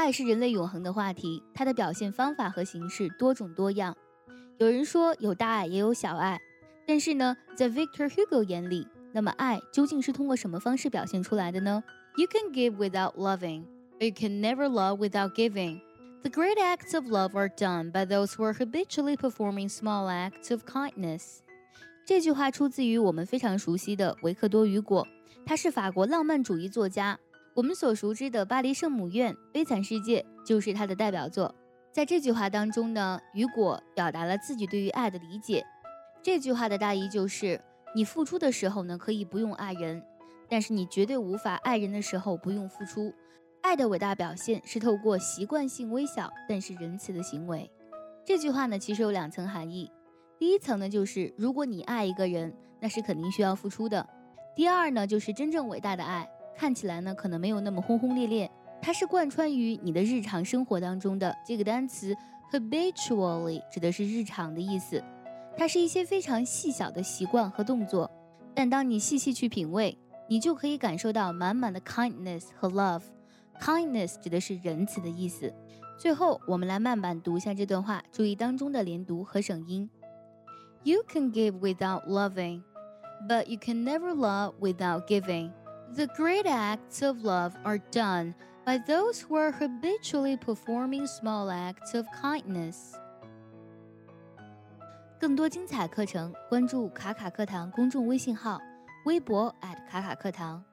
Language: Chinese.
爱是人类永恒的话题，它的表现方法和形式多种多样。有人说有大爱也有小爱，但是呢，在 Victor Hugo 眼里，那么爱究竟是通过什么方式表现出来的呢？ You can give without loving, but you can never love without giving. The great acts of love are done by those who are habitually performing small acts of kindness. 这句话出自于我们非常熟悉的维克多·雨果，他是法国浪漫主义作家。我们所熟知的《巴黎圣母院》《悲惨世界》就是他的代表作。在这句话当中呢，雨果表达了自己对于爱的理解。这句话的大意就是，你付出的时候呢，可以不用爱人，但是你绝对无法爱人的时候不用付出。爱的伟大表现是透过习惯性微小但是仁慈的行为。这句话呢，其实有2层含义。第一层呢，就是如果你爱一个人，那是肯定需要付出的。第二呢，就是真正伟大的爱，看起来呢可能没有那么轰轰烈烈，它是贯穿于你的日常生活当中的。这个单词 habitually 指的是日常的意思，它是一些非常细小的习惯和动作，但当你细细去品味，你就可以感受到满满的 kindness 和 love。kindness 指的是仁慈的意思。最后我们来慢慢读一下这段话，注意当中的连读和省音。 You can give without loving, but you can never love without giving.The great acts of love are done by those who are habitually performing small acts of kindness. 更多精彩课程，关注卡卡课堂公众微信号，微博卡卡课堂。